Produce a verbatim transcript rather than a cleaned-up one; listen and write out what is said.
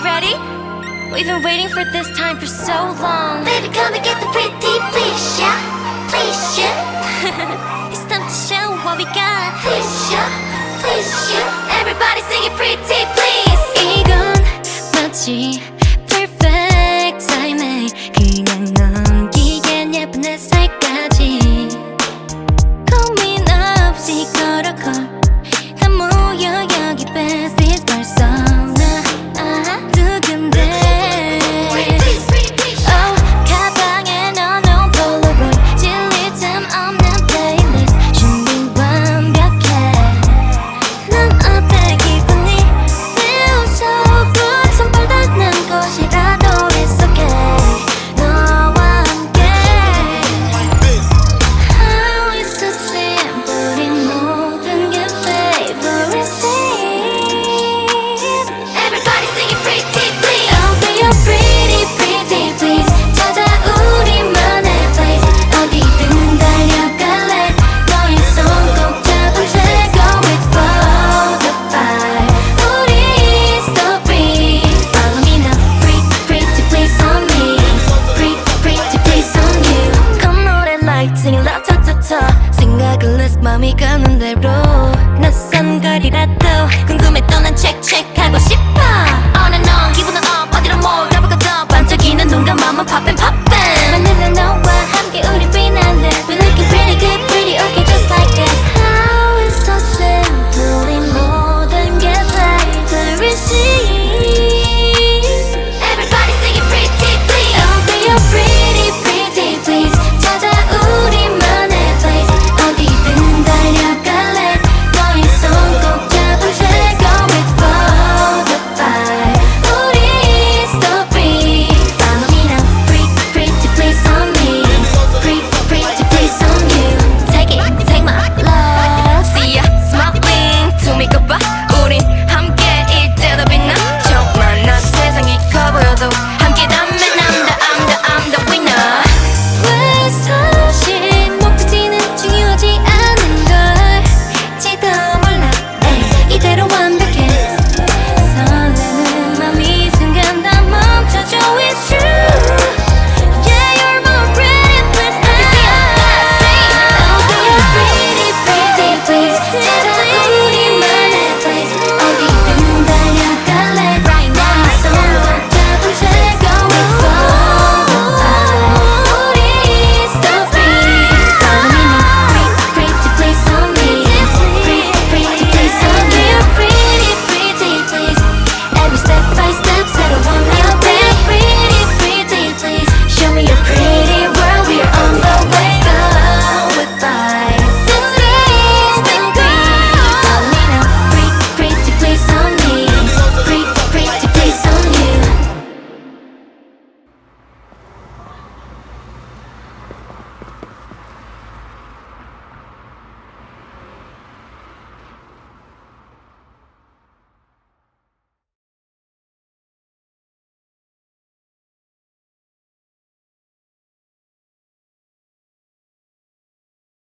ready? We've been waiting for this time for so long. Baby, come and get the pretty, please, yeah, please, yeah. It's time to show what we got. Please, yeah, please, yeah. Everybody sing it pretty, please. 이건 마치 perfect timing. 그냥 넘기겐 예쁜 햇살까지 고민 없이 걸어가. 다 모여 여기 besties 벌써 나 두근대. Oh, 가방에 넣어놓은 폴라로이드 질릴 틈 없는 플레이리스트 준비 완벽해. 넌 어때 기분이? Feel so good. 손발 닿는 곳이라도 it's okay. 너와 함께. How is so simple. 이 모든 게 favorite scene. Everybody sing it pretty, please. I'll be your pretty pretty please. 찾아 우리만의 place. 어디든 달려갈래. 너의 손 꼭 잡은 채 go with flow the fire. 우리 story follow me now. Pretty pretty please on me. Pretty pretty please on you. 콧노래 like singing la ta ta ta. 생각을 list 맘이 가는 대로. 낯선 거리라도 궁금했던 난 check check 하고 싶어.